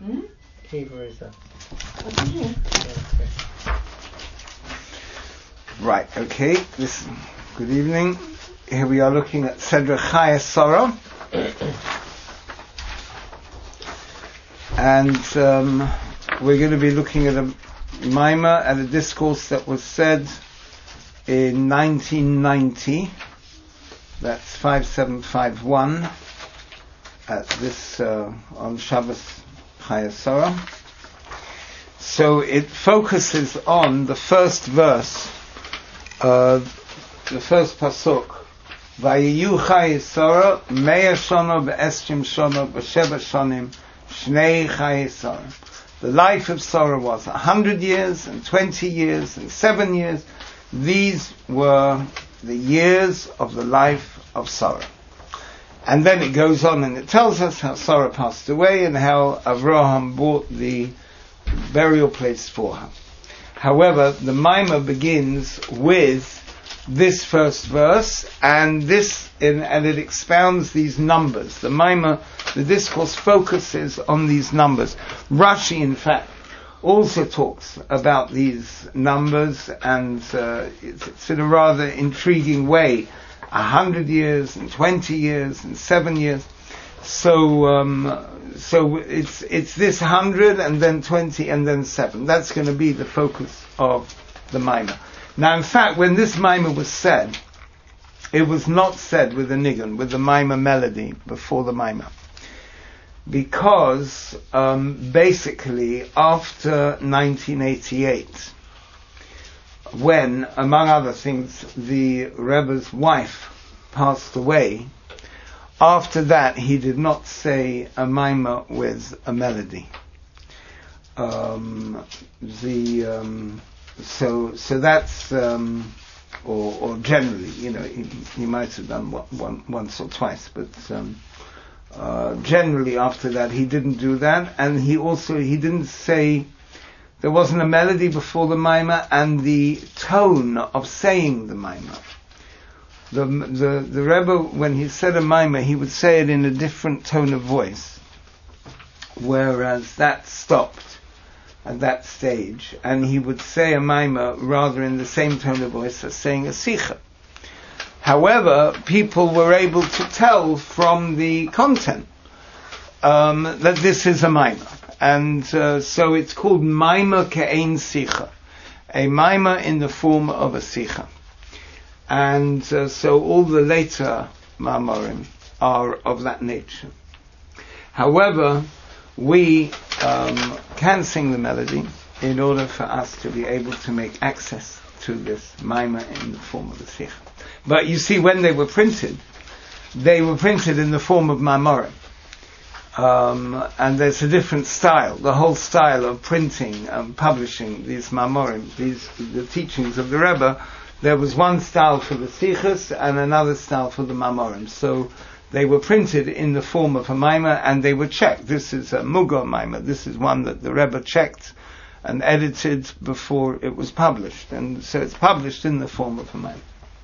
Kiva is that? Right, okay. Good evening. Here we are looking at Sedra Chaya Sorah. And we're going to be looking at a Maimah, at a discourse that was said in 1990. That's 5751 at this on Shabbos Chaya Sorah. So it focuses on the first verse, the first pasuk. Vayiyu Chaya Sorah Mea Shana Be'eschim Shana B'Sheva Shanim Shnei Chaya Sorah. The life of Sorah was 100 years and 20 years and 7 years. These were the years of the life of Sorah. And then it goes on and it tells us how Sorah passed away and how Avraham bought the burial place for her. However, the Maimah begins with this first verse, and it expounds these numbers. The Maimah, the discourse focuses on these numbers. Rashi, in fact, also talks about these numbers, and it's in a rather intriguing way. 100 years and 20 years and 7 years. So it's this 100 and then 20 and then 7. That's going to be the focus of the Maimah. Now, in fact, when this Maimah was said, it was not said with the nigun, with the Maimah melody before the Maimah. Because, basically, after 1988, when, among other things, the Rebbe's wife passed away, after that he did not say a Maimah with a melody. So that's or generally, he might have done once or twice, but generally after that he didn't do that, and he didn't say. There wasn't a melody before the Maimah, and the tone of saying the Maimah. The Rebbe, when he said a Maimah, he would say it in a different tone of voice, whereas that stopped at that stage, and he would say a Maimah rather in the same tone of voice as saying a Sicha. However, people were able to tell from the content that this is a Maimah. And so it's called Maimah Ke'ein Sicha, a Maimah in the form of a Sicha. And so all the later Ma'amorim are of that nature. However, we can sing the melody in order for us to be able to make access to this Maimah in the form of a Sicha. But you see, when they were printed in the form of Ma'amorim. And there's a different style, the whole style of printing and publishing these Ma'amorim, the teachings of the Rebbe. There was one style for the Sichas and another style for the Ma'amorim. So they were printed in the form of a Maimah, and they were checked. This is a Mugah Maimah. This is one that the Rebbe checked and edited before it was published. And so it's published in the form of a Maimah.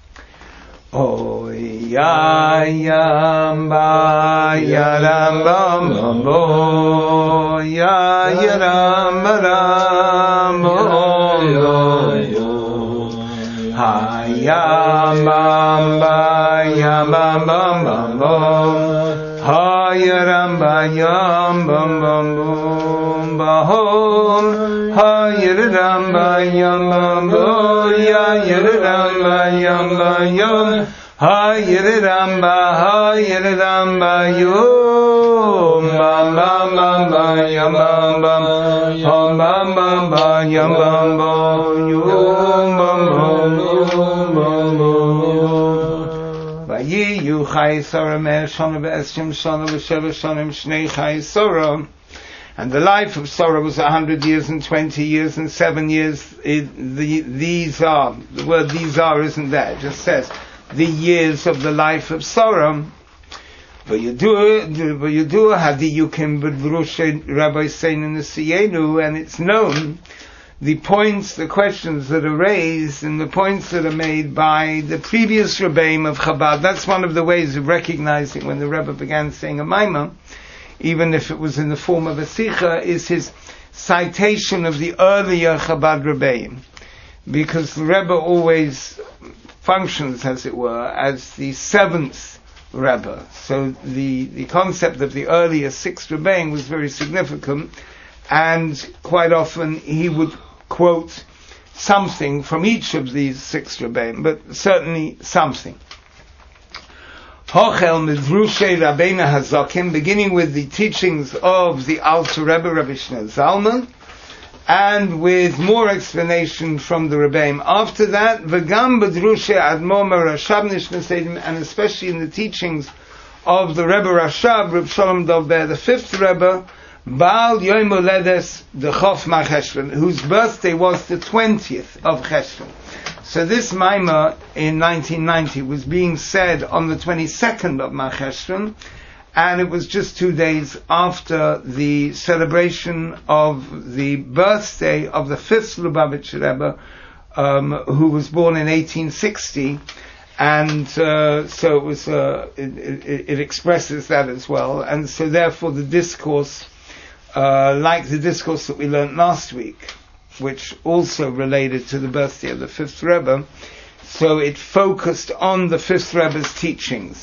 Oh ya yam ba ya ram bam bo ya ram ram bo yo ha yam bam ba yam bam bam bo ha ram ba yam bam bam ba hom ha ram ba yam bam bo ya ram ba yam ba yam ha ram ba yom bam bam bam ba yam bam bam hom bam bam ba yam bam bo yom bam bam Vayiyu Chaya Sorah Mea Shana Be'eschim Shana B'Sheva Shanim Shnei Chaya Sorah. And the life of Sorah was 100 years and 20 years and 7 years. These are, the word these are isn't there, it just says the years of the life of Sorah. V'yudua hadiyukim b'dvrushay Rabbi Seinu Nesiyenu, and it's known the points, the questions that are raised, and the points that are made by the previous Rebbeim of Chabad. That's one of the ways of recognizing when the Rebbe began saying a Maimah, even if it was in the form of a sikha, is his citation of the earlier Chabad Rebbeim, because the Rebbe always functions, as it were, as the seventh Rebbe. So the concept of the earlier sixth Rebbeim was very significant, and quite often he would quote something from each of these six Rebbeim, but certainly something. Hochel Midrushe Rabbeinu Hazakim, beginning with the teachings of the Alter Rebbe, Rabbi Shneur Zalman, and with more explanation from the Rebbeim after that, V'gam B'drushe Admor Rashab Nishna Seidim, and especially in the teachings of the Rebbe Rashab, Reb Shalom Dov Ber, the fifth Rebbe, Baal Yom Holedes the Chofma Cheshvan, whose birthday was the 20th of Cheshvan. So this Maimah in 1990 was being said on the 22nd of Cheshvan, and it was just 2 days after the celebration of the birthday of the fifth Lubavitcher Rebbe, who was born in 1860, and so it was it expresses that as well, and so therefore the discourse, like the discourse that we learnt last week, which also related to the birthday of the fifth Rebbe, so it focused on the fifth Rebbe's teachings.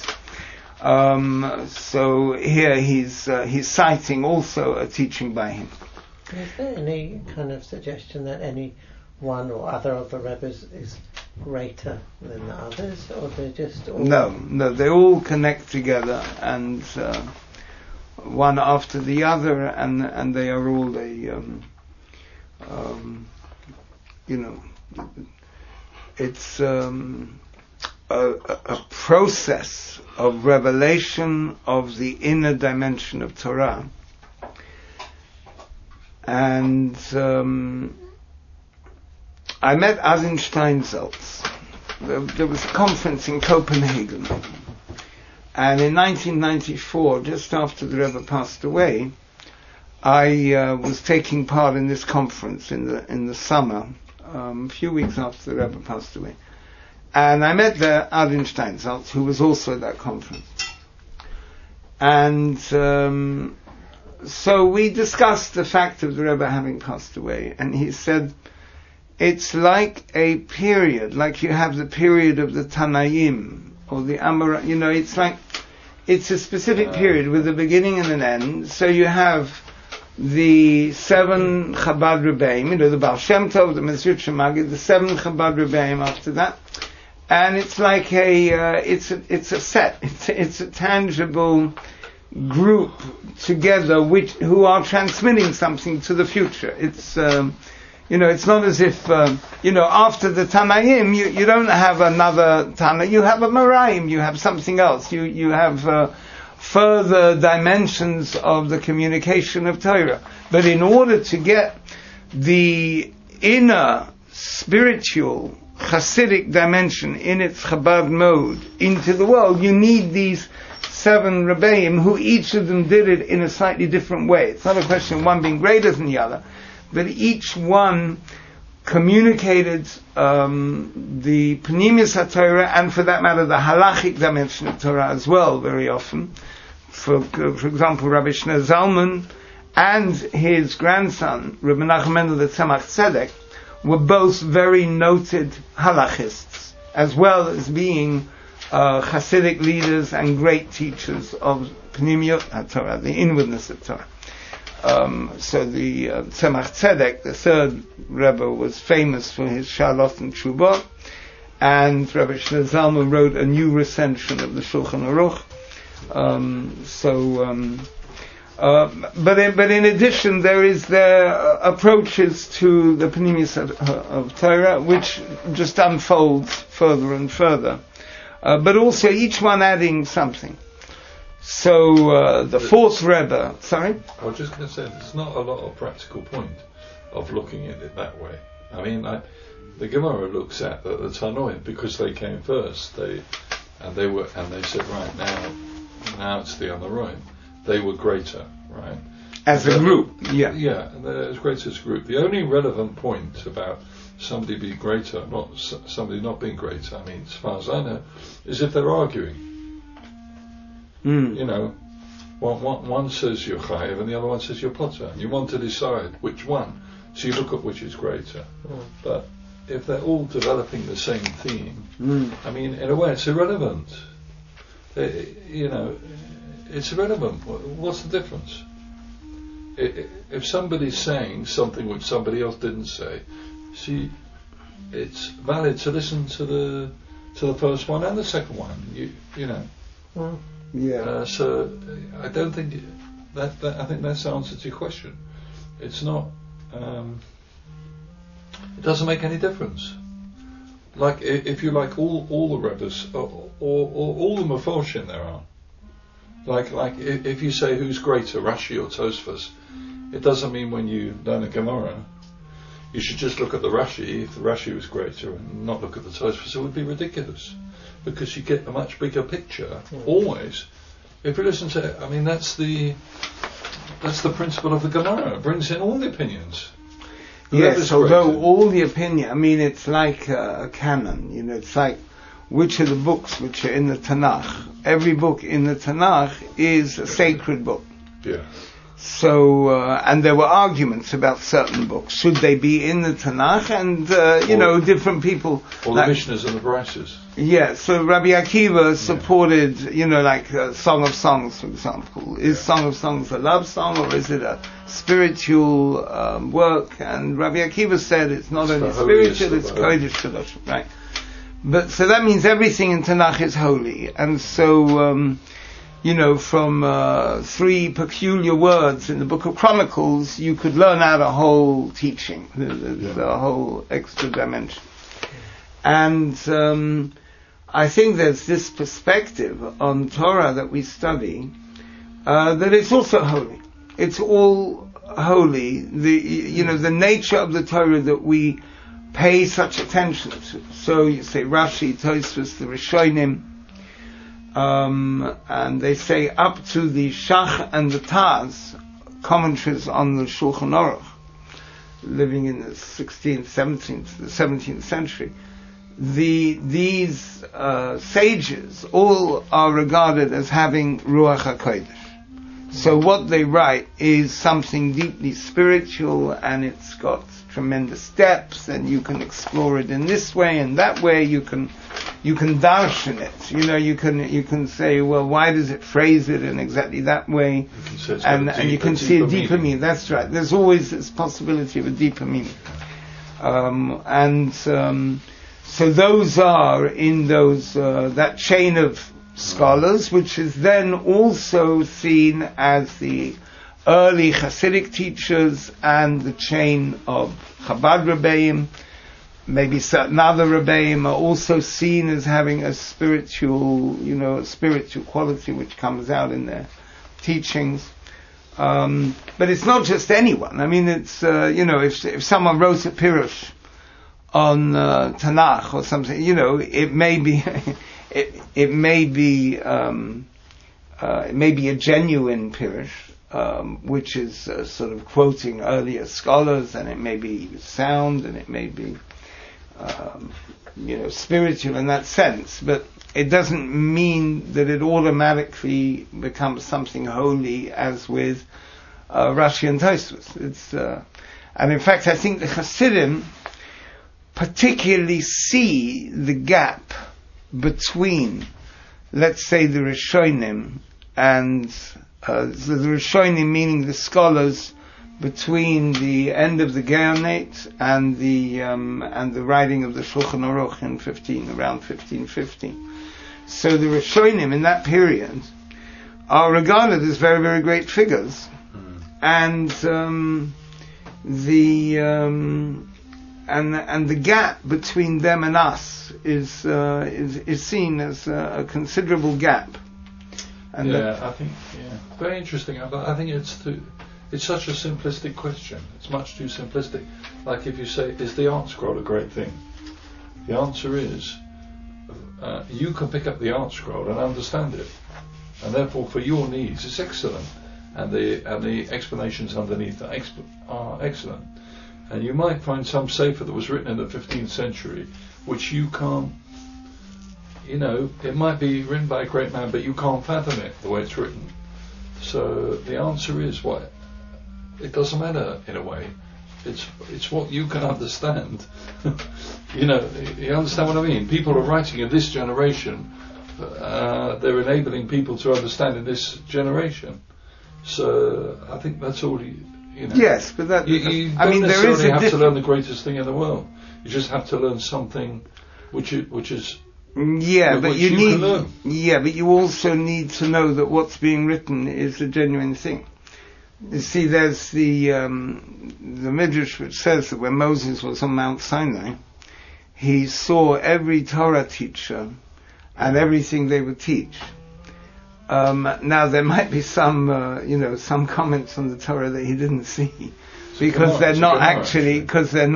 So here he's citing also a teaching by him. Is there any kind of suggestion that any one or other of the Rebbes is greater than the others, or they're just all... No, they all connect together, and one after the other, and they are all it's a process of revelation of the inner dimension of Torah. And I met Adin Steinsaltz. There was a conference in Copenhagen, and in 1994, just after the Rebbe passed away, I was taking part in this conference in the summer, a few weeks after the Rebbe passed away. And I met there Adin Steinsaltz, who was also at that conference. And so we discussed the fact of the Rebbe having passed away, and he said, it's like a period, like you have the period of the Tanaim, or the Amora, it's a specific period with a beginning and an end. So you have the seven Chabad Rebbeim, the Baal Shem Tov, the Mezritch Magid, the seven Chabad Rebbeim after that, and it's like it's a set, it's a tangible group together who are transmitting something to the future. It's it's not as if after the Tanaim you don't have another Tana, you have a Maraim, you have something else, you have further dimensions of the communication of Torah. But in order to get the inner spiritual Hasidic dimension in its Chabad mode into the world, you need these seven Rebbeim, who each of them did it in a slightly different way. It's not a question of one being greater than the other, but each one communicated the Pnimius HaTorah, and for that matter the halachic dimension of Torah as well, very often. For example, Rabbi Shneur Zalman and his grandson, Rabbi Menachem Mendel the Tzemach Tzedek, were both very noted halachists, as well as being Hasidic leaders and great teachers of Pnimiut HaTorah, the inwardness of Torah. So the Tzemach Tzedek, the third Rebbe, was famous for his Shalot and Tshuvot, and Rabbi Shneur Zalman wrote a new recension of the Shulchan Aruch. But in addition, there is their approaches to the Pnimius of Torah, which just unfolds further and further. But also each one adding something. So the fourth Rebbe, sorry? I was just going to say, there's not a lot of practical point of looking at it that way. I mean, the Gemara looks at the Tanoim, because they came first. They said, right, now it's the Amoraim. They were greater, right? As a group, yeah. Yeah, they're as great as a group. The only relevant point about somebody being greater, not somebody not being greater, I mean, as far as I know, is if they're arguing. One says you're chayiv and the other one says you're potter, and you want to decide which one. So you look at which is greater. But if they're all developing the same theme, I mean, in a way, it's irrelevant. It's irrelevant. What's the difference? If somebody's saying something which somebody else didn't say, see, it's valid to listen to the first one and the second one. So I don't think that I think that's the answer to your question. It's not. It doesn't make any difference. Like if you like all the Rebbes or all the Meforshim there are. Like if you say who's greater, Rashi or Tosfos, it doesn't mean when you learn a Gemara you should just look at the Rashi. If the Rashi was greater and not look at the Tosfos, it would be ridiculous, because you get a much bigger picture always. If you listen to it, I mean that's the principle of the Gemara. It brings in all the opinions. Yes, although all the opinion, I mean, it's like a canon, it's like which are the books which are in the Tanakh. Every book in the Tanakh is a sacred book. Yeah. So, and there were arguments about certain books. Should they be in the Tanakh? And, different people. Or the Mishnahs and the Brises. Yeah, so Rabbi Akiva supported, Song of Songs, for example. Is Song of Songs a love song, or is it a spiritual work? And Rabbi Akiva said it's not only spiritual, it's Kodesh Kadosh, right? But, so that means everything in Tanakh is holy. And so, from 3 peculiar words in the Book of Chronicles, you could learn out a whole teaching, the whole extra dimension. And I think there's this perspective on Torah that we study, that it's also holy. It's all holy. The nature of the Torah that we pay such attention to. So you say Rashi, Tosfos, the Rishonim, and they say up to the Shach and the Taz, commentaries on the Shulchan Aruch, living in the 16th, 17th century. These sages all are regarded as having Ruach HaKodesh. So what they write is something deeply spiritual, and it's got tremendous depth, and you can explore it in this way and that way. You can darshan it. You can say, well, why does it phrase it in exactly that way? And you can see a deeper meaning. That's right. There's always this possibility of a deeper meaning. So those are in that chain of scholars, which is then also seen as the early Hasidic teachers and the chain of Chabad Rebbeim. Maybe certain other Rebbeim are also seen as having a spiritual quality which comes out in their teachings. But it's not just anyone. I mean, it's if someone wrote a pirush on Tanakh or something, it may be it may be a genuine pirush, which is sort of quoting earlier scholars, and it may be sound, and it may be spiritual in that sense, but it doesn't mean that it automatically becomes something holy, as with Rashi and Tosfos. And in fact, I think the Hasidim particularly see the gap between, let's say, the Rishonim and the Rishonim, meaning the scholars between the end of the Geonate and the writing of the Shulchan Aruch in around 1550. So the Rishonim in that period are regarded as very, very great figures, and the gap between them and us is seen as a considerable gap. And I think very interesting. I think it's such a simplistic question. It's much too simplistic. Like if you say, is the Art Scroll a great thing? The answer is, you can pick up the Art Scroll and understand it, and therefore for your needs it's excellent, and the explanations underneath are excellent. And you might find some sefer that was written in the 15th century, which you can't, it might be written by a great man, but you can't fathom it the way it's written. So the answer is what? It doesn't matter in a way. It's what you can understand. You understand what I mean? People are writing in this generation. They're enabling people to understand in this generation. So I think that's all. Yes, but that. You don't necessarily have to learn the greatest thing in the world. You just have to learn something, which is. Yeah, but you need. Yeah, but you also need to know that what's being written is a genuine thing. You see, there's the Midrash which says that when Moses was on Mount Sinai, he saw every Torah teacher and everything they would teach. Now there might be some comments on the Torah that he didn't see because they're not actually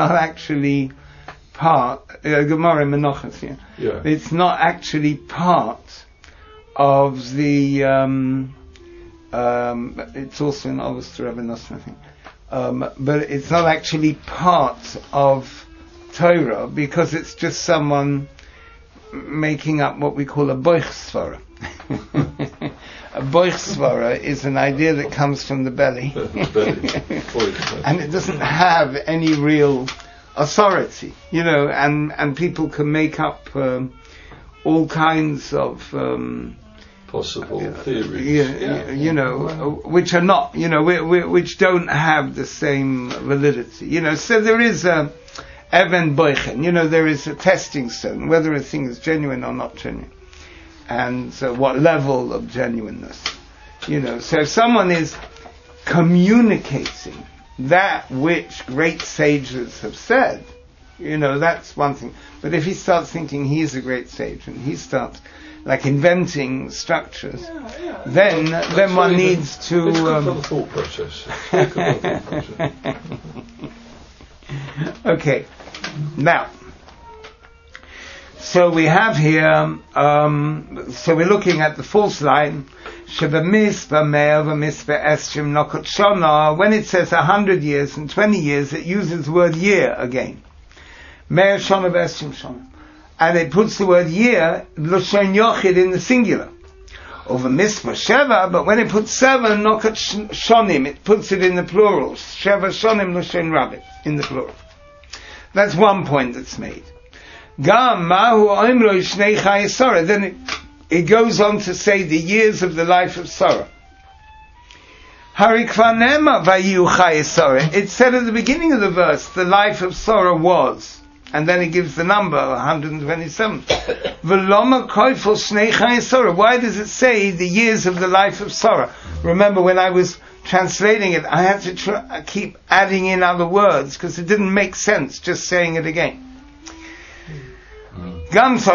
part. Gemara Menachos, yeah. It's not actually part of the. It's also in Avos to Rabbi Nosson, I think. But it's not actually part of Torah because it's just someone making up what we call a boich svara. A boich svara is an idea that comes from the belly. And it doesn't have any real authority, and people can make up all kinds of possible theories, which are not, which don't have the same validity, So there is a Even Boichen, there is a testing stone, whether a thing is genuine or not genuine, and what level of genuineness, So if someone is communicating that which great sages have said, that's one thing. But if he starts thinking he's a great sage and he starts inventing structures, then one needs to. It's good for the thought process. Okay, now, so we have here. So we're looking at the fourth line. When it says 100 years and 20 years, it uses the word year again. And it puts the word year, L'shon Yochid, in the singular. Over Mitzvah Sheva, but when it puts 7, Nokat Shonim, it puts it in the plural. Sheva Shonim L'shon Rabbit, in the plural. That's one point that's made. Gam Mahu Oimro Shnei Chayei Sorah. Then it goes on to say the years of the life of Sorah. Harikvanema Vayu Chayei Sorah. It said at the beginning of the verse, the life of Sorah was. And then it gives the number, 127. V'loma koifel shnei chayei Sorah. Why does it say the years of the life of Sorah? Remember, when I was translating it, I had to keep adding in other words, because it didn't make sense just saying it again. We also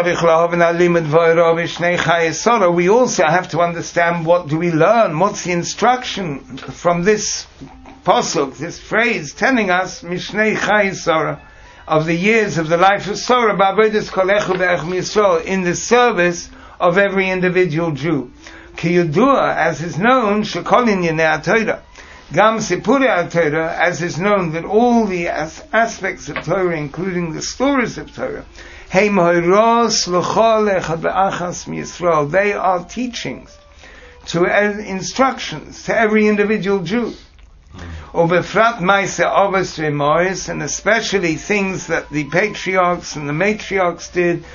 have to understand, what do we learn? What's the instruction from this pasuk, this phrase, telling us, Mishnei Chayei Sorah, of the years of the life of Sorah, in the service of every individual Jew. As is known, as is known that all the aspects of Torah, including the stories of Torah, they are teachings, instructions to every individual Jew. And especially things that the patriarchs and the matriarchs did,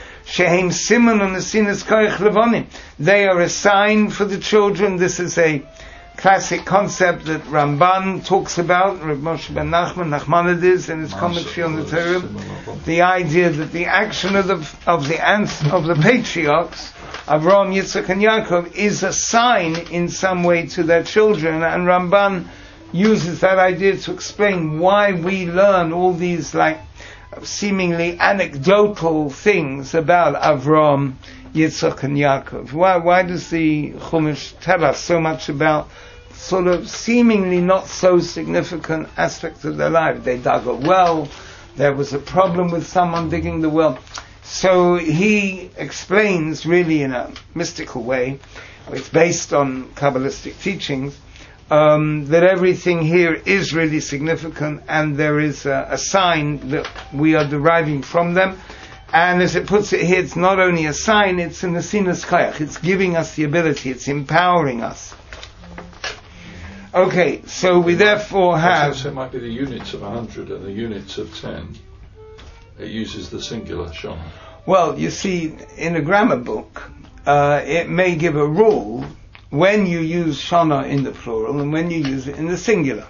they are a sign for the children. This is a classic concept that Ramban talks about, Rav Moshe ben Nachmanides, in his commentary on the Torah. The idea that the action of the patriarchs, Avraham, Yitzchak, and Yaakov, is a sign in some way to their children, and Ramban uses that idea to explain why we learn all these seemingly anecdotal things about Avraham, Yitzchak, and Yaakov. Why does the Chumash tell us so much about sort of seemingly not so significant aspects of their life? They dug a well, there was a problem with someone digging the well. So he explains, really in a mystical way, it's based on Kabbalistic teachings, that everything here is really significant, and there is a sign that we are deriving from them. And as it puts it here, it's not only a sign, it's an asinas koyach. It's giving us the ability, it's empowering us Okay, so we therefore have... So it might be the units of 100 and the units of 10. It uses the singular shana. Well, you see, in a grammar book, it may give a rule when you use shana in the plural and when you use it in the singular.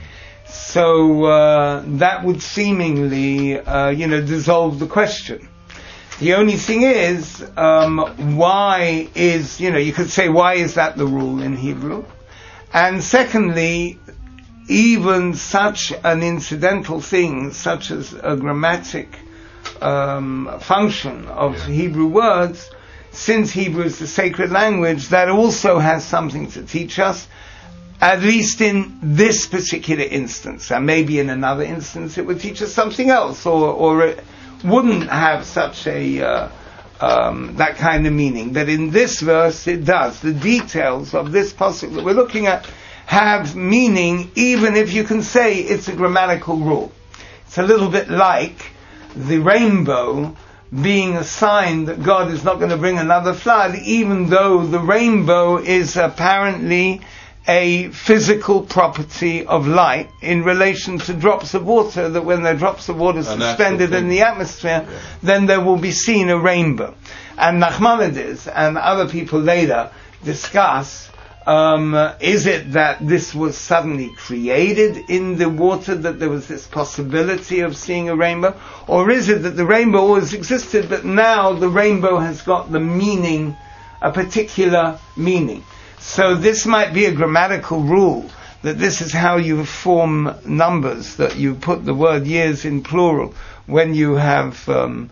So that would seemingly, dissolve the question. The only thing is, why is, you could say, why is that the rule in Hebrew? And secondly, even such an incidental thing, such as a grammatic function of Hebrew words, since Hebrew is the sacred language, that also has something to teach us, at least in this particular instance. And maybe in another instance it would teach us something else, or it wouldn't have such a that kind of meaning. But in this verse it does. The details of this pasuk that we're looking at have meaning, even if you can say it's a grammatical rule. It's a little bit like the rainbow being a sign that God is not going to bring another flood, even though the rainbow is apparently a physical property of light in relation to drops of water, that when there are drops of water suspended in the atmosphere, then there will be seen a rainbow. And Nachmanides and other people later discuss, is it that this was suddenly created in the water, that there was this possibility of seeing a rainbow? Or is it that the rainbow always existed, but now the rainbow has got the meaning, a particular meaning? So this might be a grammatical rule, that this is how you form numbers, that you put the word years in plural when you have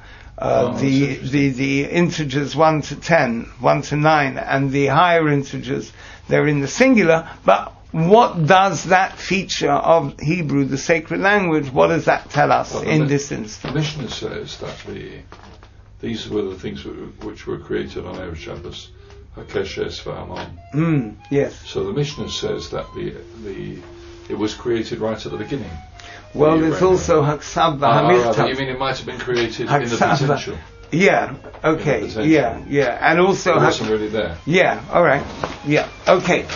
the integers 1 to 10, 1 to 9, and the higher integers, they're in the singular. But what does that feature of Hebrew, the sacred language, what does that tell us in this instance? The Mishnah says that these were the things which were created on Erev Shabbos. Hakeshes v'Amon. Yes. So the Mishnah says that it was created right at the beginning. Well, there's also Haksav v'Hamiltav. You mean it might have been created in the potential? Yeah. Okay. Yeah. And also it wasn't really there. Yeah. All right. Yeah. Okay.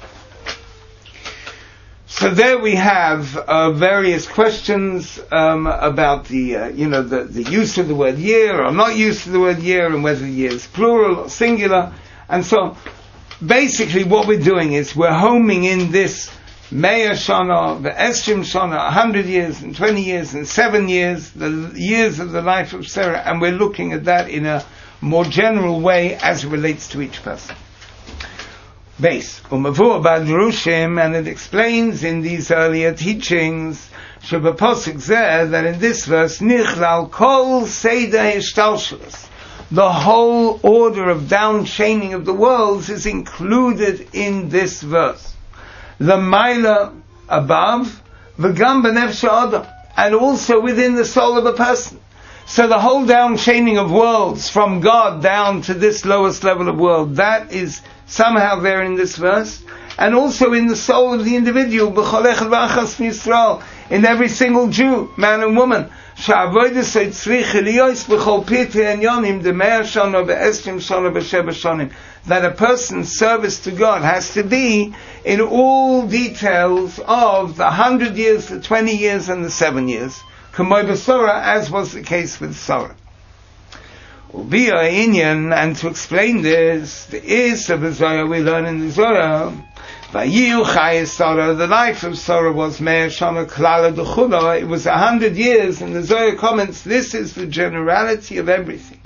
So there we have various questions about the use of the word year or not use of the word year, and whether the year is plural or singular. And so, basically what we're doing is we're homing in this Me'ah Shana, the Esrim Shana, 100 years and 20 years and 7 years, the years of the life of Sarah, and we're looking at that in a more general way as it relates to each person. Base. Umavur Badrushim, and it explains in these earlier teachings, Shabbaposik Zeh, that in this verse, Nichlal Kol Seder Hishtalshalos, the whole order of down-chaining of the worlds is included in this verse. The Maila above, V'gam b'nefesh ha'adam, and also within the soul of a person. So the whole down-chaining of worlds, from God down to this lowest level of world, that is somehow there in this verse, and also in the soul of the individual, B'chol echad v'achas miYisrael, in every single Jew, man and woman. That a person's service to God has to be in all details of the 100 years, the 20 years, and the 7 years, as was the case with Sarah. And to explain this, the is of the Zohar we learn in the Zohar. The life of Sarah was Me'ah Shana Klala D'Chula. It was 100 years, and the Zohar comments, this is the generality of everything.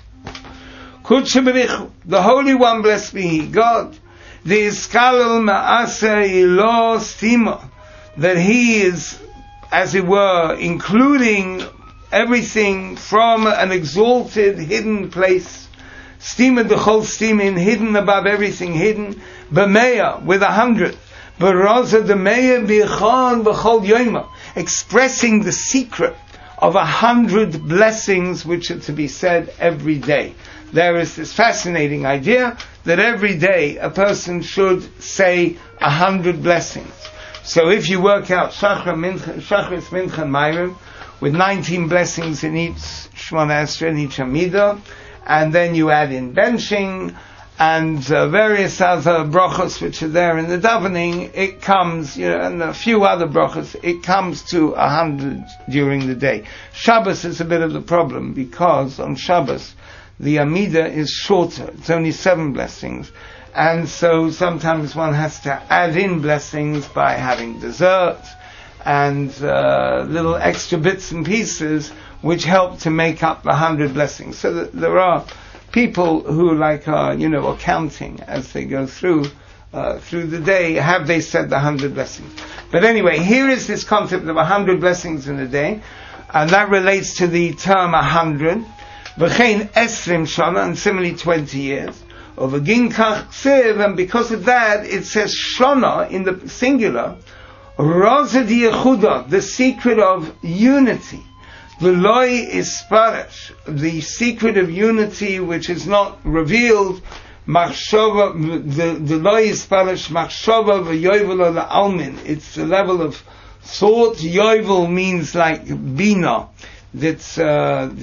The Holy One, blessed be He, God, the Iskalal Ma'aseh Ilo Stima, that He is, as it were, including everything from an exalted, hidden place. Stima D'Chol Stimin, hidden above everything hidden. B'meya, with 100. B'roza D'meya B'chon B'chol Yoima, expressing the secret of 100 blessings which are to be said every day. There is this fascinating idea that every day a person should say 100 blessings. So if you work out Shachris, Mincha, and Ma'ariv, with 19 blessings in each Shemona Esrei, in each Amidah, and then you add in benching, and various other brachos which are there in the davening, it comes, and a few other brachos, it comes to 100 during the day. Shabbos is a bit of the problem, because on Shabbos, the Amidah is shorter. It's only 7 blessings. And so sometimes one has to add in blessings by having dessert and little extra bits and pieces which help to make up the 100 blessings. So that there are people who are counting as they go through the day, have they said the 100 blessings. But anyway, here is this concept of 100 blessings in a day, and that relates to the term 100. V'chein esrim shana, and similarly 20 years. Over ginkach ksiv, and because of that, it says shana in the singular, Raza di Yehuda, the secret of unity. The loy is sparish, the secret of unity which is not revealed. Machshava, the loy is sparish, machshava v'yovel la almin. It's the level of thought. Yovel means like bina. That's the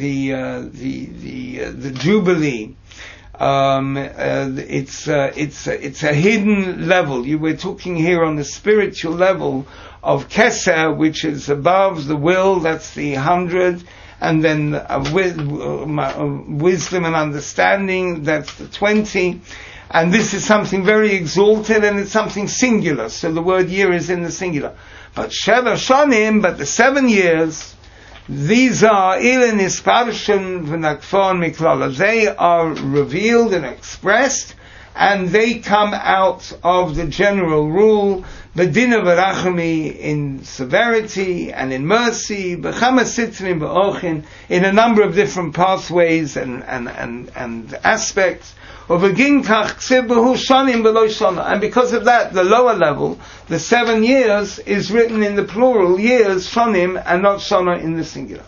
jubilee. It's a hidden level. We're talking here on the spiritual level of Keser, which is above the will, that's the 100, and then wisdom and understanding, that's the 20, and this is something very exalted, and it's something singular, so the word year is in the singular. But Sheva Shonim, but the 7 years, these are Ilin Isparshan V'Nakfon Miklala. They are revealed and expressed, and they come out of the general rule, B'dina V'Rachami, in severity and in mercy, B'chama Sitrin B'ochin, in a number of different pathways and aspects. And because of that, the lower level, the 7 years, is written in the plural, years, shonim, and not shana in the singular.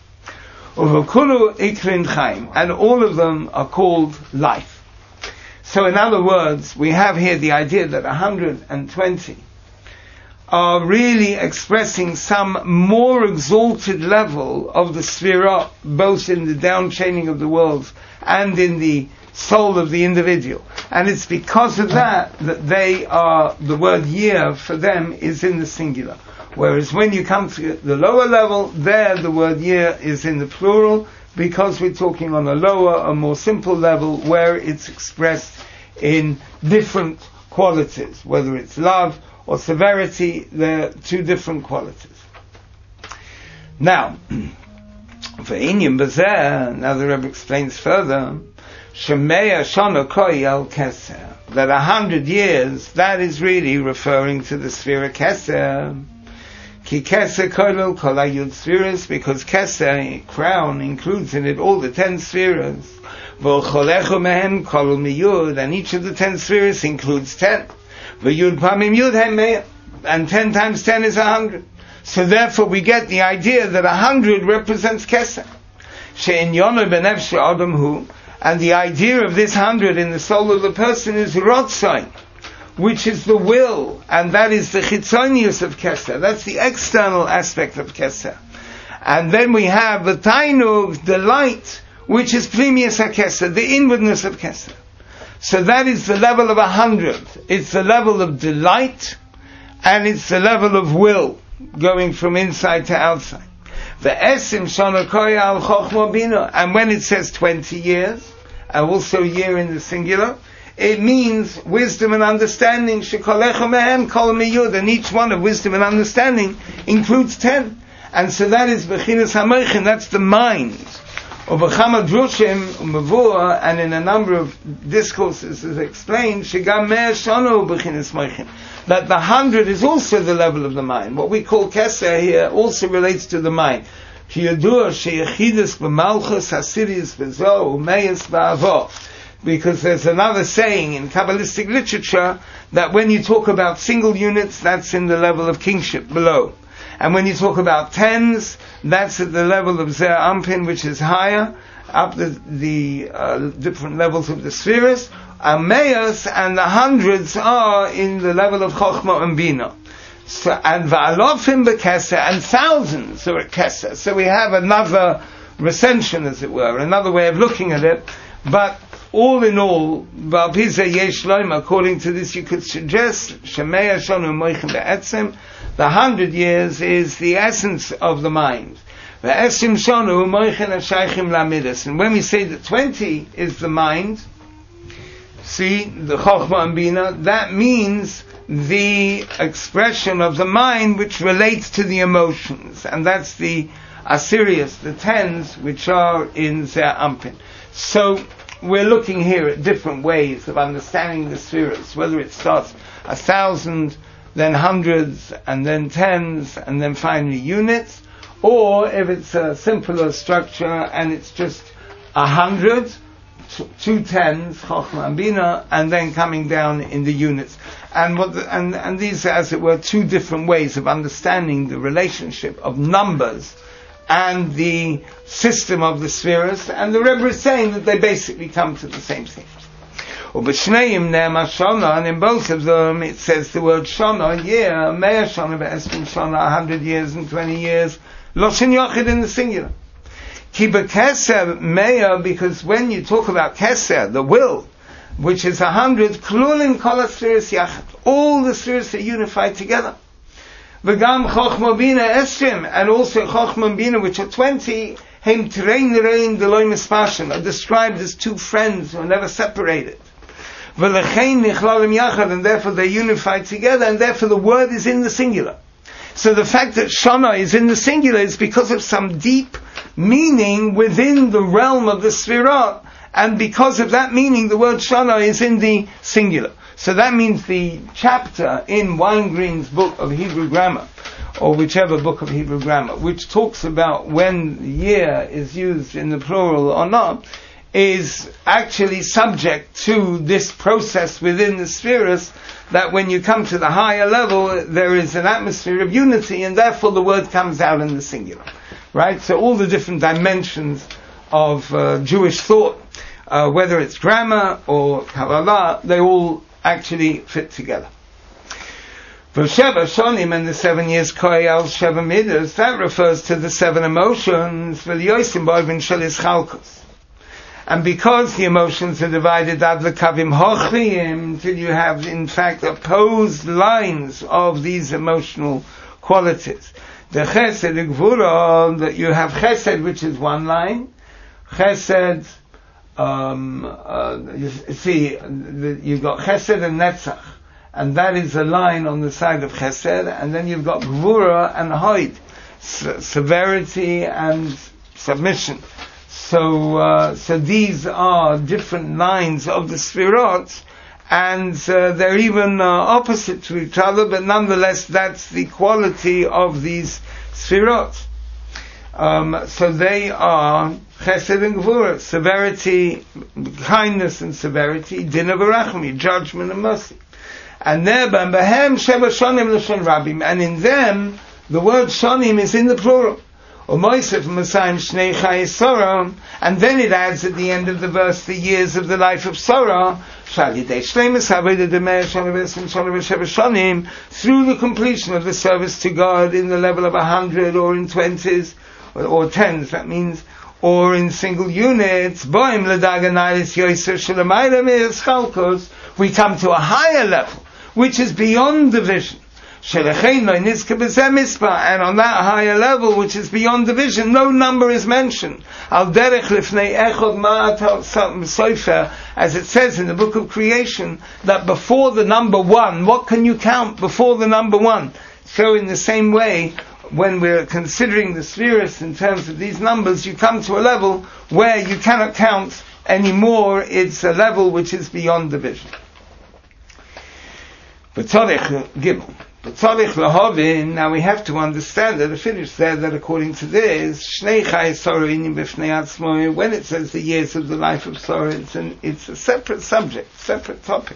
And all of them are called life. So in other words, we have here the idea that 120 are really expressing some more exalted level of the Sphira, both in the downchaining of the worlds and in the soul of the individual. And it's because of that they are, the word year for them is in the singular. Whereas when you come to the lower level, there the word year is in the plural, because we're talking on a lower, a more simple level, where it's expressed in different qualities, whether it's love or severity. They're 2 different qualities. Now, for Inyan Bazeh, now the Rebbe explains further, Shemeya Shana Koi El Keser, that 100 years, that is really referring to the Sphira Keser. Ki Keser Kolel Kol HaYud Spheres, because Keser, crown, includes in it all the 10 spheres. V'cholecho mehem Kol Miyud, and each of the 10 spheres includes 10. V'yud Pamim Yud Hem Meya, and 10 times 10 is 100. So therefore we get the idea that 100 represents Keser. She'in Yono B'nefesh Adam Hu, and the idea of this 100 in the soul of the person is Rotzai, which is the will, and that is the chitzonius of Keser. That's the external aspect of Keser. And then we have the Tainug, the light, which is Plimius HaKeser, the inwardness of Keser. So that is the level of 100. It's the level of delight, and it's the level of will, going from inside to outside. The Esim Shana Koya Al Chochma Bina, and when it says 20 years, and also year in the singular, it means wisdom and understanding. Shekolecha mehem kol miyud, and each one of wisdom and understanding includes 10. And so that is Bechinas HaMoichin, that's the mind. Of Bechama Drushim, Mavua, and in a number of discourses is explained, Shegam Me'er Shano Bechinas Moichin, that the 100 is also the level of the mind. What we call Keser here also relates to the mind. Because there's another saying in Kabbalistic literature that when you talk about single units, that's in the level of kingship below. And when you talk about tens, that's at the level of Zer Ampin, which is higher, up the different levels of the spheres. And Mayas and the hundreds are in the level of Chochmah and Bina. So, and Va'alofim beKeser, and thousands are at Keser. So we have another recension, as it were, another way of looking at it. But all in all, according to this, you could suggest the 100 years is the essence of the mind. And when we say that 20 is the mind, see, the Chokhmah and Bina, that means the expression of the mind which relates to the emotions. And that's the Asirius, the tens, which are in Ze'er Anpin. So, we're looking here at different ways of understanding the spheres, whether it starts 1,000, then hundreds, and then tens, and then finally units, or if it's a simpler structure and it's just 100, 2 tens, Chokhmah and Bina, and then coming down in the units. And these are, as it were, two different ways of understanding the relationship of numbers and the system of the spheres, and the Rebbe is saying that they basically come to the same thing. And in both of them it says the word shana, year, mea shana, be'esrim shana, 100 years and 20 years, loshin yochid in the singular. Ki bekeser mea, because when you talk about keser, the will, which is 100, klulin kol spheres yachad, all the spheres are unified together. V'gam Chokhmah Bina Esrim, and also Chokhmah Bina, which are 20, Heim Trein Rein Deloy Mispashem, are described as two friends who are never separated. V'lechein Nichlalim Yachad, and therefore they're unified together, and therefore the word is in the singular. So the fact that Shana is in the singular is because of some deep meaning within the realm of the Sfirah, and because of that meaning the word Shana is in the singular. So that means the chapter in Weingreen's book of Hebrew grammar, or whichever book of Hebrew grammar, which talks about when the year is used in the plural or not, is actually subject to this process within the spheres, that when you come to the higher level, there is an atmosphere of unity, and therefore the word comes out in the singular. Right? So all the different dimensions of Jewish thought, whether it's grammar or Kabbalah, they all actually fit together. V'sheva shonim, and the 7 years koyal sheva midas, that refers to the 7 emotions, v'liyosim b'ovin shel ischalkos. And because the emotions are divided ad lekavim hochliim, till you have in fact opposed lines of these emotional qualities. The chesed gvura, that you have chesed, which is one line, chesed, you see, you've got chesed and netzach, and that is a line on the side of chesed, and then you've got gvura and hoid, severity and submission. So these are different lines of the sfirot, and they're even opposite to each other, but nonetheless that's the quality of these sfirot. So they are chesed and gvura, severity, kindness and severity, din of arachmi, judgment and mercy. And thereby, behem sheva shonim l'shon rabim, and in them, the word shonim is in the plural. U'moisef Masayim shnei chayei Sorah, and then it adds at the end of the verse the years of the life of Sorah, shal yidei shleimus havodah demei shonim v'esrim shonim v'sheva shonim, through the completion of the service to God in the level of 100 or in 20s, or 10s, that means, or in single units, boim l'daganayis yoiser shalamayla me'eschalkos, we come to a higher level, which is beyond division. And on that higher level, which is beyond division, no number is mentioned. As it says in the book of creation, that before the number 1, what can you count before the number 1? So in the same way, when we're considering the spheres in terms of these numbers, you come to a level where you cannot count anymore. It's a level which is beyond division. Now we have to understand that the finish there, that according to this, when it says the years of the life of Sorah, it's a separate subject, separate topic.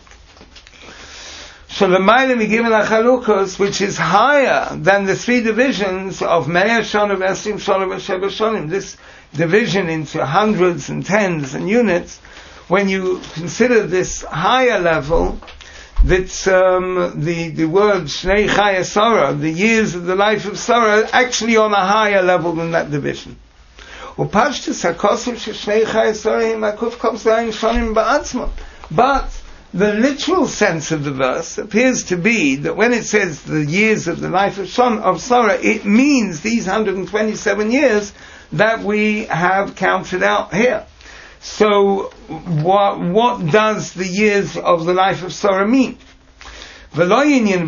Which is higher than the 3 divisions of Me'ah Shonim, Esrim Shonim, and Sheva Shonim. This division into hundreds and tens and units, when you consider this higher level, that's the word Shnei Chayei Sorah, the years of the life of Sorah, actually on a higher level than that division. But the literal sense of the verse appears to be that when it says the years of the life of Sarah, it means these 127 years that we have counted out here. So what does the years of the life of Sarah mean? So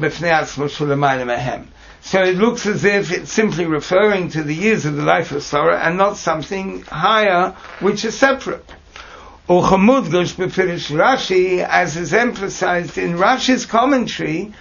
it looks as if it's simply referring to the years of the life of Sarah and not something higher which is separate. Rashi, as is emphasized in Rashi's commentary,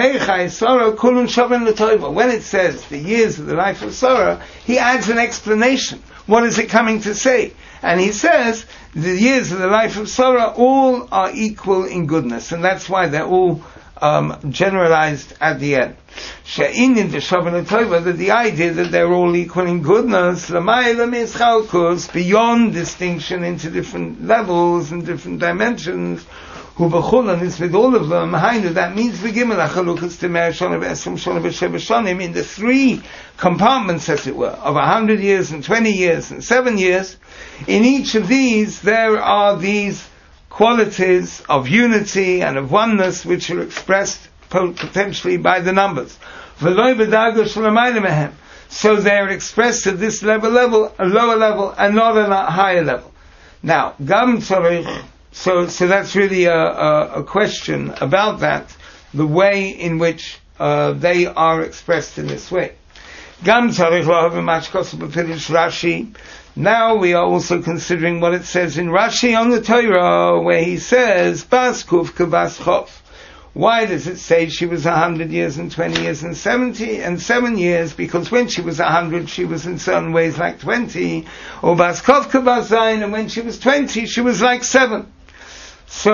when it says the years of the life of Sarah, he adds an explanation. What is it coming to say? And he says, the years of the life of Sarah all are equal in goodness, and that's why they're all generalized at the end. That the idea that they're all equal in goodness, beyond distinction into different levels and different dimensions, is with all of them. That means in the three compartments, as it were, of 100 years and 20 years and 7 years. In each of these, there are these qualities of unity and of oneness which are expressed potentially by the numbers. So they're expressed at this level, a lower level, and not at a higher level. Now, so that's really a question about that, the way in which they are expressed in this way. Now we are also considering what it says in Rashi on the Torah, where he says, Bas Kuf Kabas Chof. Why does it say she was 100 years and 20 years and 70 and 7 years? Because when she was 100, she was in certain ways like 20. Or Bas Kuf Kabas Zayin, and when she was 20, she was like 7. So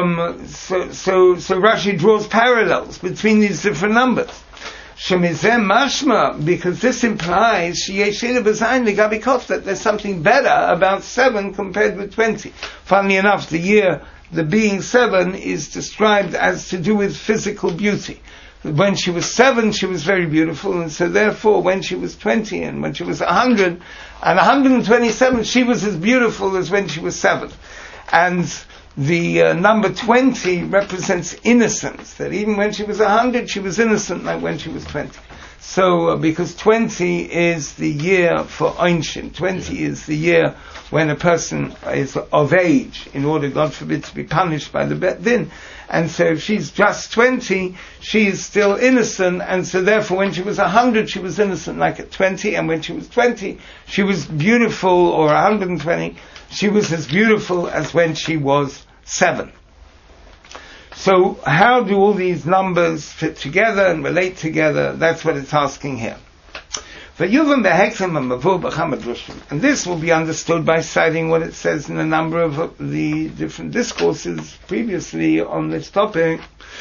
Rashi draws parallels between these different numbers. Shemizem mashma, because this implies that there's something better about 7 compared with 20. Funnily enough, the being 7 is described as to do with physical beauty. When she was 7, she was very beautiful, and so therefore when she was 20 and when she was 100 and 127, she was as beautiful as when she was 7. And the number 20 represents innocence, that even when she was 100, she was innocent like when she was 20. So, because 20 is the year for Einshin, 20 is the year when a person is of age, in order, God forbid, to be punished by the Bet Din. And so if she's just 20, she is still innocent, and so therefore when she was 100, she was innocent like at 20, and when she was 20, she was beautiful, or 120, she was as beautiful as when she was 7. So how do all these numbers fit together and relate together? That's what it's asking here. And this will be understood by citing what it says in a number of the different discourses previously on this topic.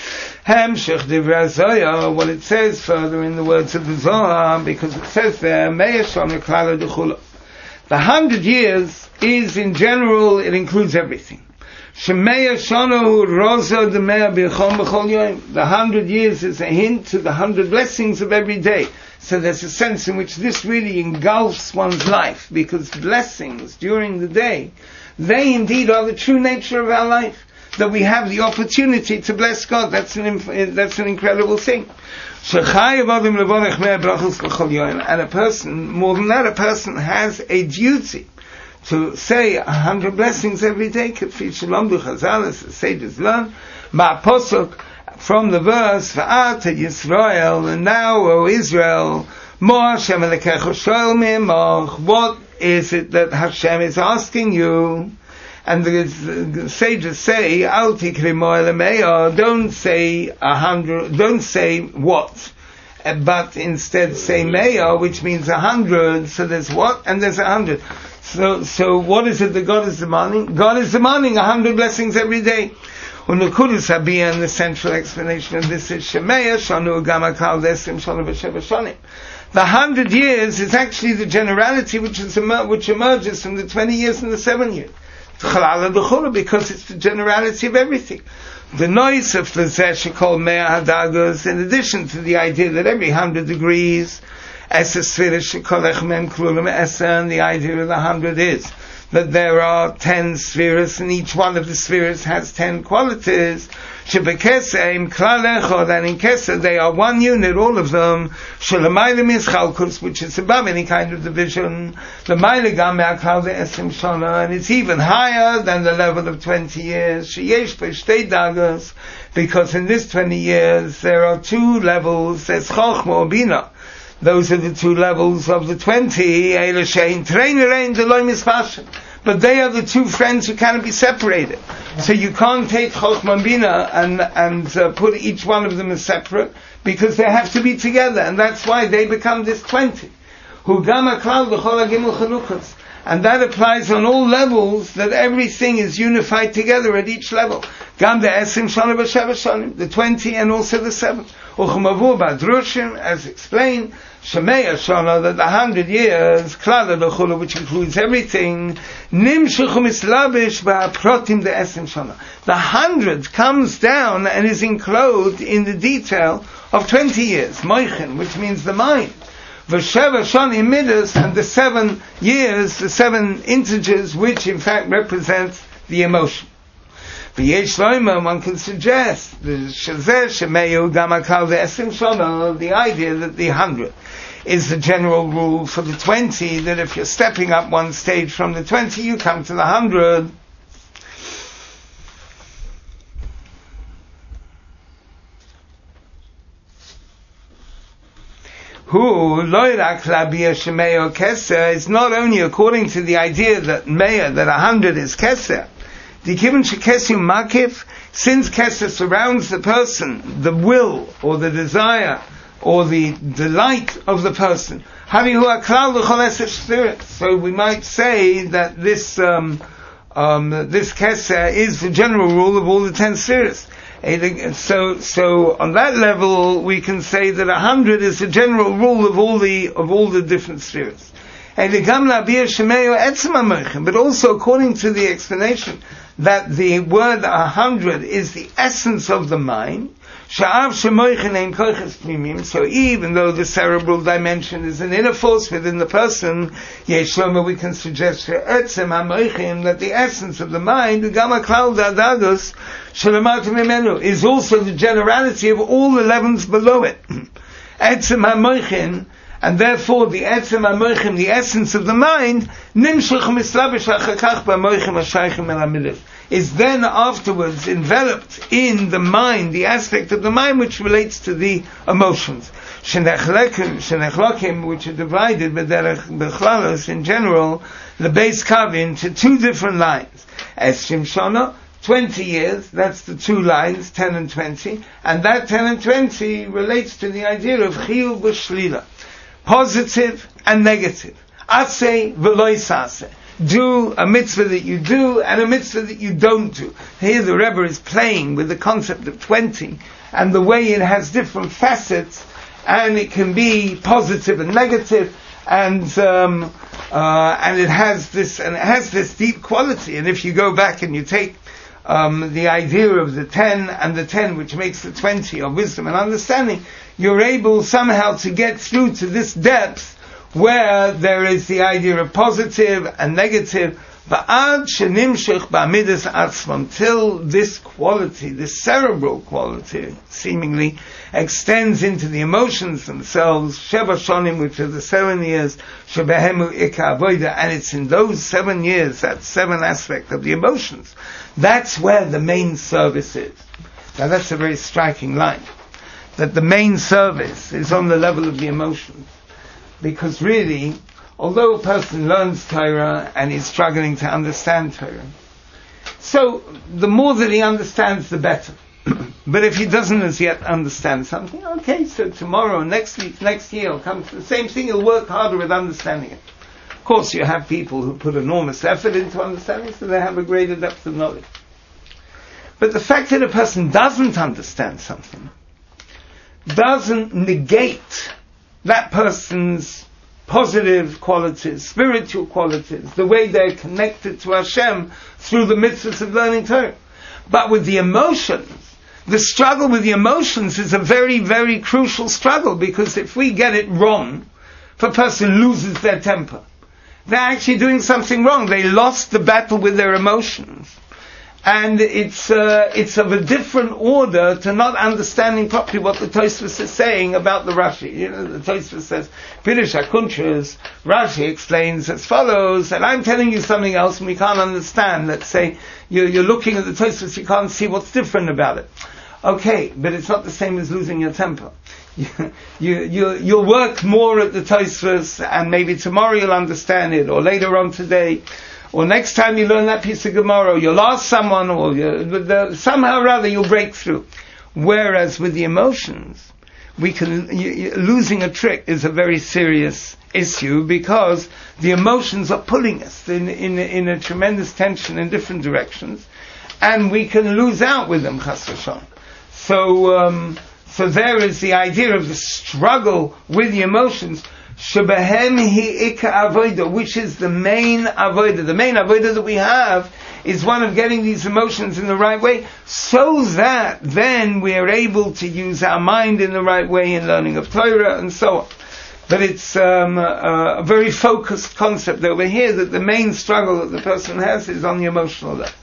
What it says further in the words of the Zohar, because it says there, the 100 years is in general, it includes everything. The 100 years is a hint to the 100 blessings of every day. So there's a sense in which this really engulfs one's life, because blessings during the day, they indeed are the true nature of our life. That we have the opportunity to bless God. That's an incredible thing. And a person, more than that, a person has a duty to say 100 blessings every day. As the sages learn, from the verse, V'ata Yisrael, and now, O Israel, what is it that Hashem is asking you? And the sages say, don't say 100, don't say what, but instead say Me'ah, which means 100. So there's what, and there's 100. So what is it that God is demanding? God is demanding 100 blessings every day. And the central explanation of this is Shemeya Shanu Gama Kal Desim Shanu B'Sheva Shanim. The 100 years is actually the generality which emerges from the 20 years and the 7 years. Because it's the generality of everything. The noise of the Zeh Shekol Mea Hadagas, in addition to the idea that every 100 degrees, Esa Sfiris Shekolech Mem Klulim Esa, and the idea of the 100 is that there are 10 spheres, and each one of the spheres has 10 qualities. Shebekesa im klal echad, and in Kesa they are one unit, all of them. Shelamaylim is chalkus, which is above any kind of division. Lamaylim gam me'aklal ve'esim shana, and it's even higher than the level of 20 years. Sheyesh b'shtei dagas, because in this 20 years there are two levels. There's chochma or bina. Those are the two levels of the 20. But they are the two friends who cannot be separated. So you can't take Chochmah and Bina and put each one of them as separate, because they have to be together, and that's why they become this 20. And that applies on all levels, that everything is unified together at each level. The 20 and also the 7. As explained, Shemaya Shana, that the 100 years, Klala L'chula, which includes everything, Nimshuchum Islabish Ba'aprotim de Esim Shana. The 100 comes down and is enclosed in the detail of 20 years, Moichin, which means the mind. V'sheva Shani Midas, and the 7 years, the 7 integers, which in fact represents the emotion. One can suggest the idea that the 100 is the general rule for the 20, that if you're stepping up one stage from the 20, you come to the 100. Who loirak labia shemeyo keser is not only according to the idea that meya, that 100 is keser. The given shekesu makif, since keser surrounds the person, the will or the desire or the delight of the person. So we might say that this this keser is the general rule of all the 10 spheres. So on that level, we can say that 100 is the general rule of all the different spheres. But also according to the explanation that the word 100 is the essence of the mind. So even though the cerebral dimension is an inner force within the person, we can suggest that the essence of the mind is also the generality of all the levels below it. And therefore the the essence of the mind, is then afterwards enveloped in the mind, the aspect of the mind which relates to the emotions. Which are divided in general, the base kav into two different lines. Esrim Shana, 20 years, that's the two lines, 10 and 20, and that 10 and 20 relates to the idea of chiyuv v'shlila, positive and negative. Aseh v'lo saseh. Do a mitzvah that you do and a mitzvah that you don't do. Here the Rebbe is playing with the concept of 20 and the way it has different facets, and it can be positive and negative, and it has this deep quality. And if you go back and you take the idea of the 10 and the 10, which makes the 20 of wisdom and understanding, you're able somehow to get through to this depth where there is the idea of positive and negative, until this quality, this cerebral quality, seemingly extends into the emotions themselves, Sheva Shonim, which are the 7 years, Shebehemu Ika Avoida, and it's in those 7 years, that 7 aspect of the emotions, that's where the main service is. Now that's a very striking line, that the main service is on the level of the emotions. Because really, although a person learns Torah and is struggling to understand Torah, so the more that he understands, the better. But if he doesn't as yet understand something, okay, so tomorrow, next week, next year, he'll come to the same thing, he'll work harder with understanding it. Of course, you have people who put enormous effort into understanding, so they have a greater depth of knowledge. But the fact that a person doesn't understand something doesn't negate that person's positive qualities, spiritual qualities, the way they're connected to Hashem through the mitzvahs of learning Torah. But with the emotions, the struggle with the emotions is a very, very crucial struggle, because if we get it wrong, if a person loses their temper. They're actually doing something wrong. They lost the battle with their emotions. And it's of a different order to not understanding properly what the Tosfos is saying about the Rashi. You know, the Tosfos says, Pirush HaKuntras, Rashi explains as follows, and I'm telling you something else and we can't understand. Let's say you're looking at the Tosfos, you can't see what's different about it. Okay, but it's not the same as losing your temper. You'll work more at the Tosfos, and maybe tomorrow you'll understand it, or later on today. Or next time you learn that piece of Gemara, you'll ask someone, or somehow or other you'll break through. Whereas with the emotions, losing a trick is a very serious issue, because the emotions are pulling us in a tremendous tension in different directions, and we can lose out with them, chas v'shalom. So there is the idea of the struggle with the emotions, shebehem hi ika avoda, which is the main avoda. The main avoda that we have is one of getting these emotions in the right way, so that then we are able to use our mind in the right way in learning of Torah and so on. But it's a very focused concept over here, that the main struggle that the person has is on the emotional level.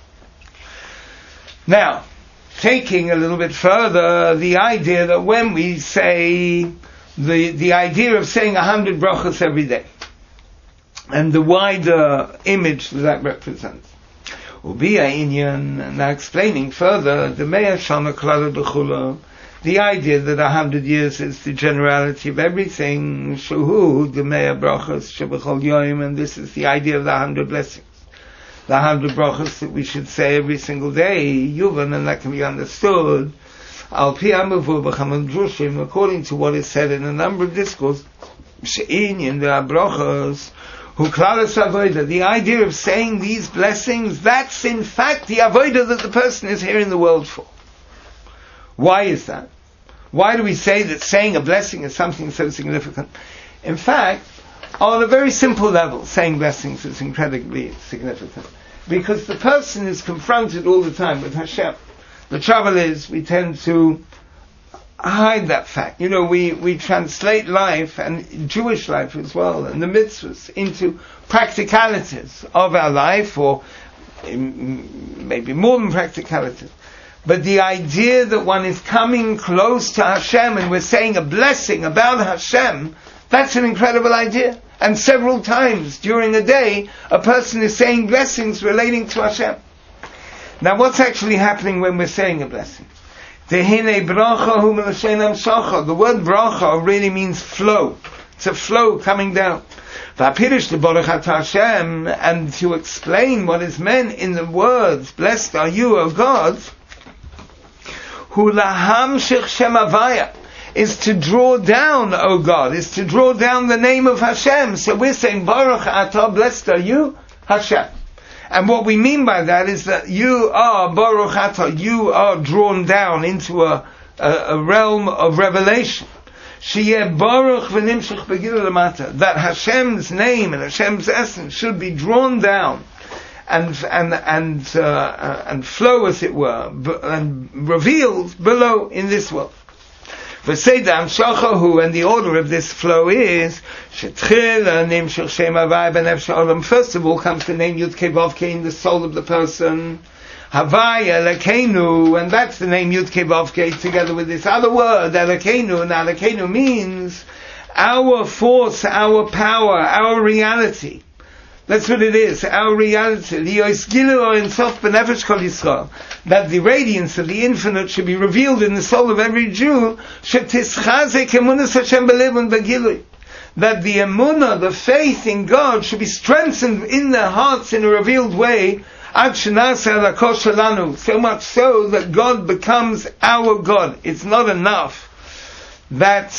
Now, taking a little bit further, the idea that when we say the idea of saying 100 brachos every day, and the wider image that represents. Now explaining further, the idea that 100 years is the generality of everything, and this is the idea of the 100 blessings. The 100 brachos that we should say every single day, Yuvan, and that can be understood, according to what is said in a number of discourses, the idea of saying these blessings, that's in fact the avodah that the person is here in the world for. Why is that? Why do we say that saying a blessing is something so significant? In fact, on a very simple level, saying blessings is incredibly significant, because the person is confronted all the time with Hashem. The trouble is, we tend to hide that fact. You know, we translate life, and Jewish life as well, and the mitzvahs, into practicalities of our life, or maybe more than practicalities. But the idea that one is coming close to Hashem, and we're saying a blessing about Hashem, that's an incredible idea. And several times during a day, a person is saying blessings relating to Hashem. Now, what's actually happening when we're saying a blessing? The word bracha really means flow. It's a flow coming down. And to explain what is meant in the words, blessed are you, O God, is to draw down, O God, is to draw down the name of Hashem. So we're saying, Baruch atah, blessed are you, Hashem. And what we mean by that is that you are, Baruch atah, you are drawn down into a realm of revelation. Sheyeh baruch v'nimshach b'gilui lamata, that Hashem's name and Hashem's essence should be drawn down and flow, as it were, and revealed below in this world. V'seidam shachahu, and the order of this flow is shetchila nimshach shem havaya b'nefesh ha'olam. First of all comes the name Yud Kei Vav Kei in the soul of the person. Havaya Elokeinu, and that's the name Yud Kei Vav Kei together with this other word Elokeinu. And Elokeinu means our force, our power, our reality. That's what it is, our reality. That the radiance of the infinite should be revealed in the soul of every Jew. That the emunah, the faith in God, should be strengthened in their hearts in a revealed way. So much so that God becomes our God. It's not enough that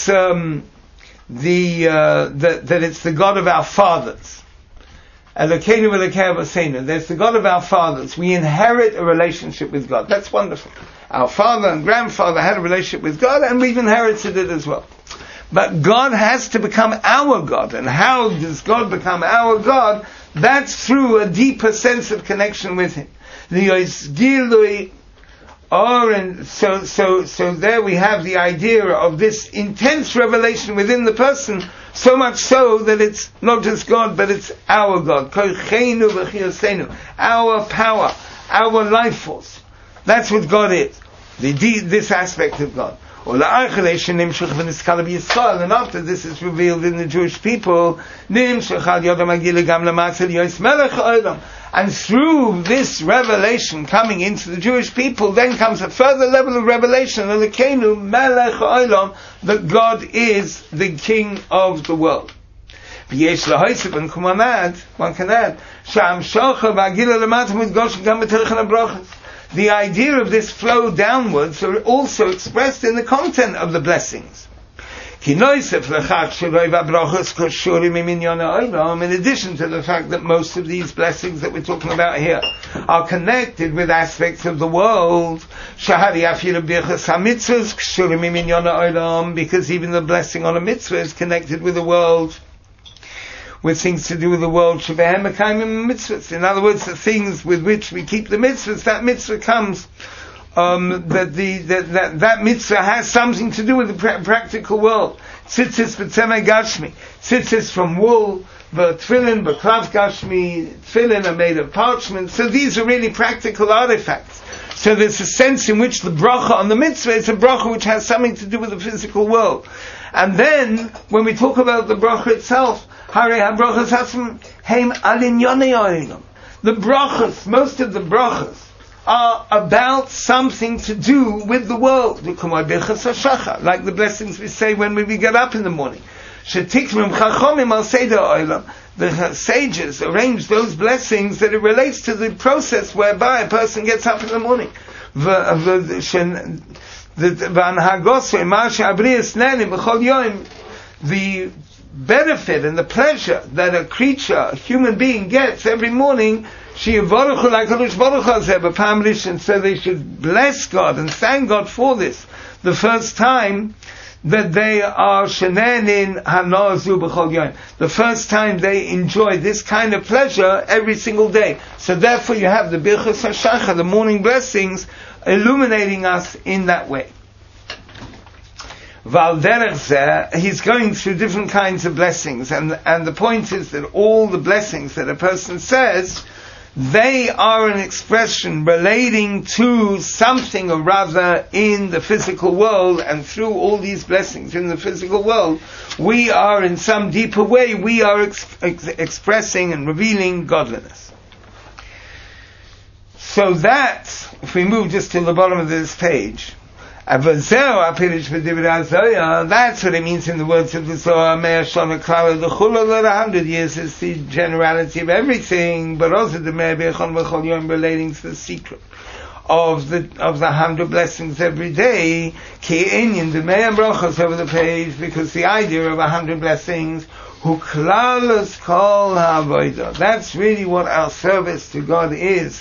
it's the God of our fathers. Elokeinu Elokei Avosenu. There's the God of our fathers. We inherit a relationship with God. That's wonderful. Our father and grandfather had a relationship with God, and we've inherited it as well. But God has to become our God. And how does God become our God? That's through a deeper sense of connection with Him. So there we have the idea of this intense revelation within the person, So much so that it's not just God, but it's our God. Kocheinu v'chiyosenu. Our power, our life force. That's what God is. This aspect of God. And after this is revealed in the Jewish people, and through this revelation coming into the Jewish people, then comes a further level of revelation, that God is the King of the world. One can add, the idea of this flow downwards are also expressed in the content of the blessings. In addition to the fact that most of these blessings that we're talking about here are connected with aspects of the world, because even the blessing on a mitzvah is connected with the world, with things to do with the world. In other words, the things with which we keep the mitzvahs, that mitzvah comes, that mitzvah has something to do with the practical world. Tzitzis b'tzemeh gashmi. Tzitzis from wool, tefillin b'klav gashmi. Tefillin are made of parchment. So these are really practical artifacts. So there's a sense in which the bracha on the mitzvah is a bracha which has something to do with the physical world. And then, when we talk about the bracha itself, the brachas, most of the brachas, are about something to do with the world. Like the blessings we say when we get up in the morning. The sages arrange those blessings that it relates to the process whereby a person gets up in the morning. The benefit and the pleasure that a creature, a human being gets every morning, so they should bless God and thank God for this. The first time that they are shenenin hanazu b'chol yom. The first time they enjoy this kind of pleasure every single day. So therefore you have the birchas hashachar, the morning blessings, illuminating us in that way. He's going through different kinds of blessings, and the point is that all the blessings that a person says, they are an expression relating to something or rather in the physical world, and through all these blessings in the physical world, we are in some deeper way, we are expressing and revealing godliness. So that, if we move just to the bottom of this page, that's what it means in the words of the Zohar. 100 years is the generality of everything, but also the relating to the secret of the 100 blessings every day. Over the page, because the idea of 100 blessings, that's really what our service to God is.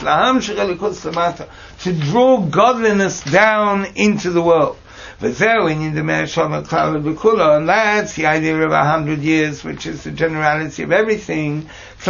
To draw godliness down into the world. And that's the idea of 100 years, which is the generality of everything.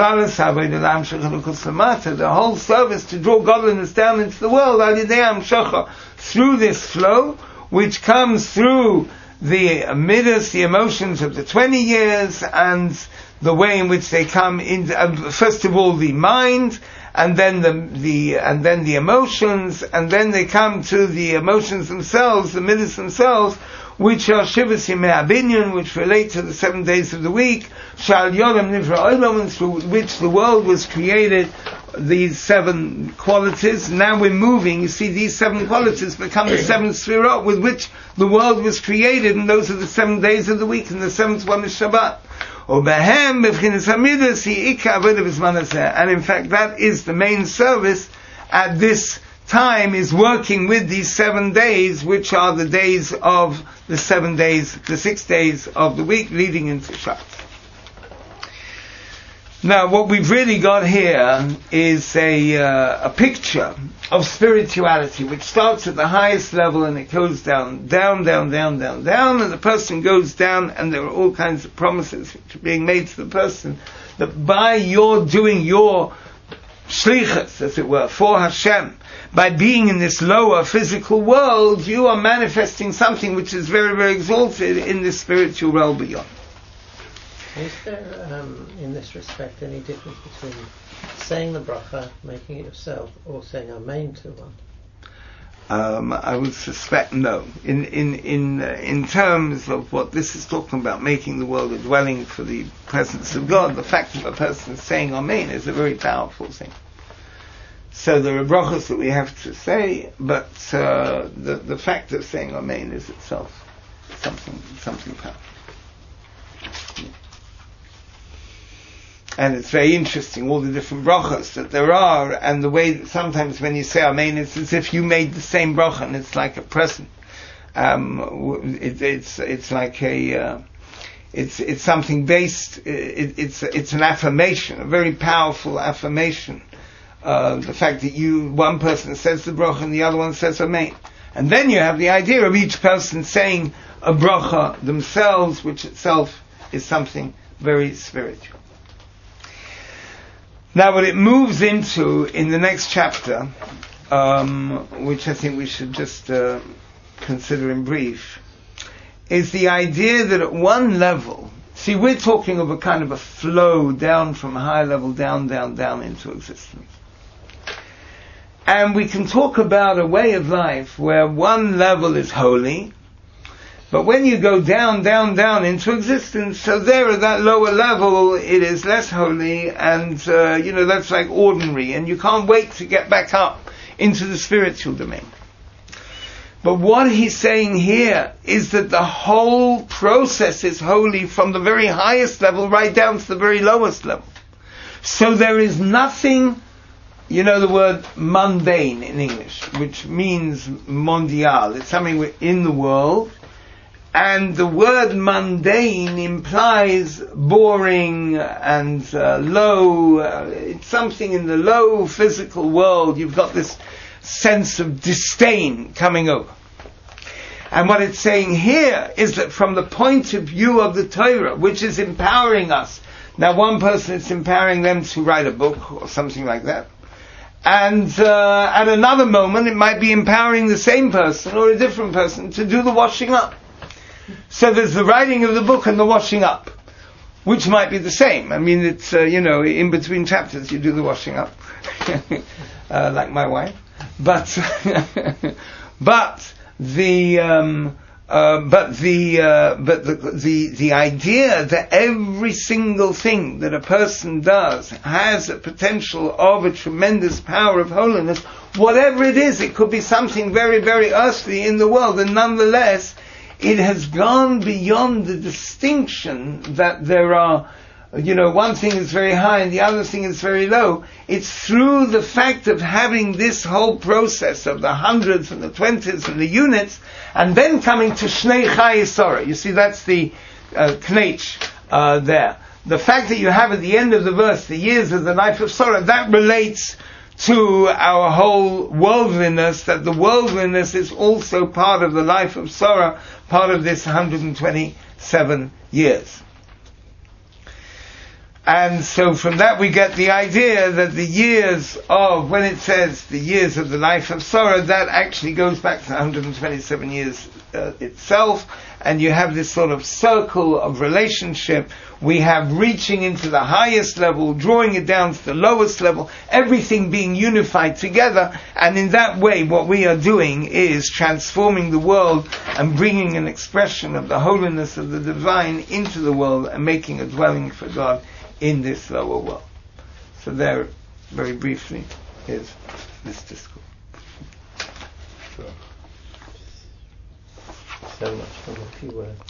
The whole service to draw godliness down into the world through this flow, which comes through the midas, the emotions of the 20 years, and the way in which they come in. First of all, the mind, and then the emotions, and then they come to the emotions themselves, the midas themselves, which are Shivas Yemei Abinyan, which relate to the 7 days of the week, Shal Yodam Nivra Olam, through which the world was created. These 7 qualities. Now we're moving. You see, these 7 qualities become the 7 sfirot with which the world was created, and those are the 7 days of the week, and the 7th one is Shabbat. And in fact, that is the main service at this time, is working with these 7 days, which are the days of the 7 days, the 6 days of the week leading into Shabbat. Now, what we've really got here is a picture of spirituality, which starts at the highest level and it goes down, and the person goes down, and there are all kinds of promises which are being made to the person that by your doing your shlichus, as it were, for Hashem, by being in this lower physical world, you are manifesting something which is very, very exalted in this spiritual realm beyond. Is there, in this respect, any difference between saying the bracha, making it yourself, or saying Amen to one? I would suspect no. In terms of what this is talking about, making the world a dwelling for the presence of God, the fact of a person saying Amen is a very powerful thing. So there are brachas that we have to say, but the fact of saying Amen is itself something powerful. And it's very interesting, all the different brachas that there are, and the way that sometimes when you say Amen, it's as if you made the same bracha, and it's like a present. It's like it's something based. It's an affirmation, a very powerful affirmation. The fact that one person says the bracha and the other one says Amen, and then you have the idea of each person saying a bracha themselves, which itself is something very spiritual. Now, what it moves into in the next chapter, which I think we should just consider in brief, is the idea that at one level, see, we're talking of a kind of a flow down from high level, down into existence. And we can talk about a way of life where one level is holy, but when you go down into existence, so there at that lower level, it is less holy, and, that's like ordinary, and you can't wait to get back up into the spiritual domain. But what he's saying here is that the whole process is holy from the very highest level right down to the very lowest level. So there is nothing, the word mundane in English, which means mondial. It's something in the world. And the word mundane implies boring and low. It's something in the low physical world. You've got this sense of disdain coming over. And what it's saying here is that from the point of view of the Torah, which is empowering us. Now, one person, it's empowering them to write a book or something like that. And at another moment, it might be empowering the same person or a different person to do the washing up. So there's the writing of the book and the washing up, which might be the same. I mean, it's, in between chapters you do the washing up, like my wife. But the idea that every single thing that a person does has a potential of a tremendous power of holiness, whatever it is, it could be something very, very earthly in the world, and nonetheless, it has gone beyond the distinction that there are, one thing is very high and the other thing is very low. It's through the fact of having this whole process of the hundreds and the twenties and the units, and then coming to Shnei Chayei Sorah. You see, that's the knech there. The fact that you have at the end of the verse, the years of the life of Sorah, that relates to our whole worldliness, that the worldliness is also part of the life of Sorah, part of this 127 years. And so from that we get the idea that the years of, when it says the years of the life of Sorah, that actually goes back to 127 years itself, and you have this sort of circle of relationship. We have reaching into the highest level, drawing it down to the lowest level, everything being unified together, and in that way what we are doing is transforming the world and bringing an expression of the holiness of the divine into the world and making a dwelling for God in this lower world. So there, very briefly, is this discourse. So much from a few words.